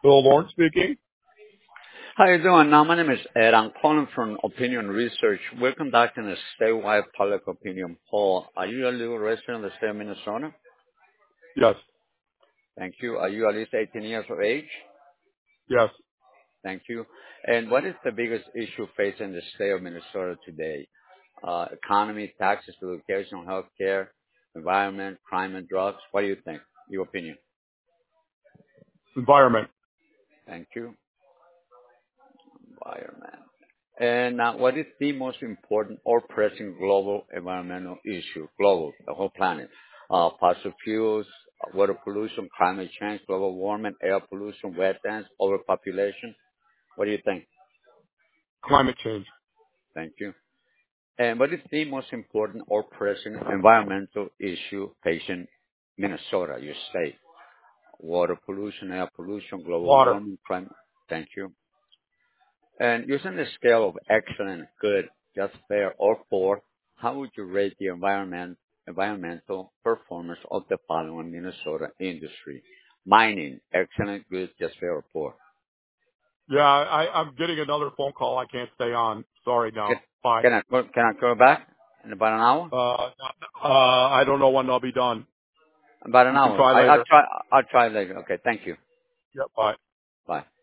Bill Lawrence speaking. How you doing? Now, my name is Ed. I'm calling from Opinion Research. We're conducting a statewide public opinion poll. Are you a legal resident of the state of Minnesota? Yes, Thank you. Are you at least 18 years of age? yes. Thank you. And what is the biggest issue facing the state of Minnesota today? Economy, taxes, education, health care, environment, crime, and drugs. What do you think? Your opinion. Environment. Thank you. Environment. And what is the most important or pressing global environmental issue? Global, the whole planet. Fossil fuels, water pollution, climate change, global warming, air pollution, wetlands, overpopulation. What do you think? Climate change. Thank you. And what is the most important or pressing environmental issue facing Minnesota, your state? Water pollution, air pollution, global Water. warming, climate. Thank you. And using the scale of excellent, good, just fair, or poor, how would you rate the environmental performance of the following Minnesota industry? Mining, excellent, good, just fair, or poor. Yeah, I'm getting another phone call. I can't stay on. Sorry Can, now. Bye. can I call back in about an hour? I don't know when I'll be done. About an You can hour. try I'll later. try. I'll try later. Okay. Thank you. Yep, bye. Bye.